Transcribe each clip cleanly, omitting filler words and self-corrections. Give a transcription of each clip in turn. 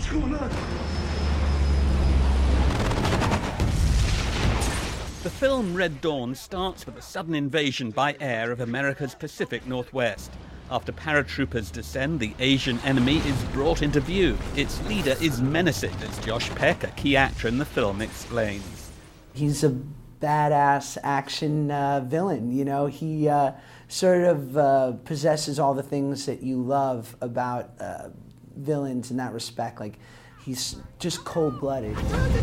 What's going on? The film Red Dawn starts with a sudden invasion by air of America's Pacific Northwest. After paratroopers descend, the Asian enemy is brought into view. Its leader is menacing, as Josh Peck, a key actor in the film, explains. He's a badass action villain, you know. He sort of possesses all the things that you love about villains in that respect. Like, he's just cold-blooded.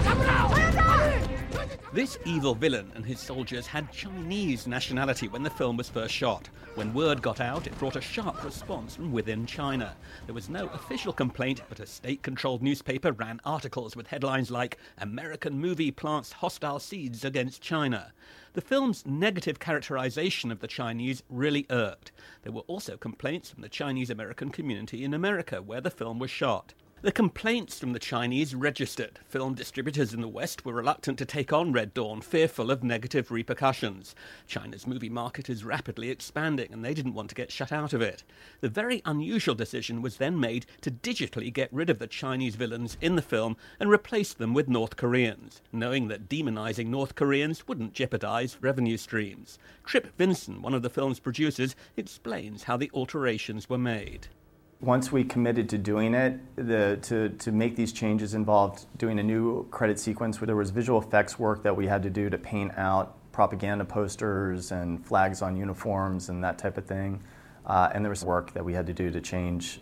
This evil villain and his soldiers had Chinese nationality when the film was first shot. When word got out, it brought a sharp response from within China. There was no official complaint, but a state-controlled newspaper ran articles with headlines like, "American movie plants hostile seeds against China." The film's negative characterization of the Chinese really irked. There were also complaints from the Chinese-American community in America, where the film was shot. The complaints from the Chinese registered. Film distributors in the West were reluctant to take on Red Dawn, fearful of negative repercussions. China's movie market is rapidly expanding, and they didn't want to get shut out of it. The very unusual decision was then made to digitally get rid of the Chinese villains in the film and replace them with North Koreans, knowing that demonizing North Koreans wouldn't jeopardize revenue streams. Trip Vinson, one of the film's producers, explains how the alterations were made. Once we committed to doing it, to make these changes involved doing a new credit sequence where there was visual effects work that we had to do to paint out propaganda posters and flags on uniforms and that type of thing. And there was work that we had to do to change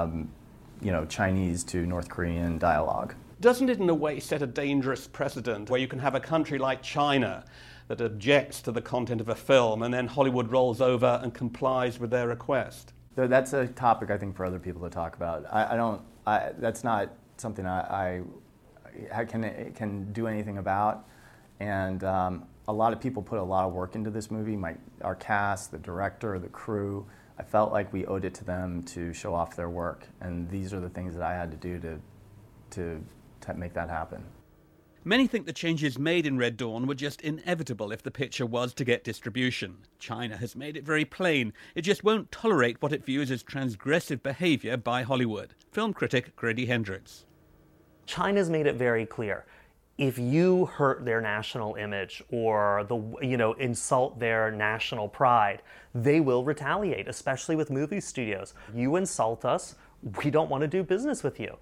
Chinese to North Korean dialogue. Doesn't it in a way set a dangerous precedent where you can have a country like China that objects to the content of a film and then Hollywood rolls over and complies with their request? That's a topic, I think, for other people to talk about. That's not something I can do anything about. And a lot of people put a lot of work into this movie. Our cast, the director, the crew. I felt like we owed it to them to show off their work. And these are the things that I had to do to make that happen. Many think the changes made in Red Dawn were just inevitable if the picture was to get distribution. China has made it very plain. It just won't tolerate what it views as transgressive behavior by Hollywood. Film critic Grady Hendrix. China's made it very clear. If you hurt their national image or insult their national pride, they will retaliate, especially with movie studios. You insult us, we don't want to do business with you.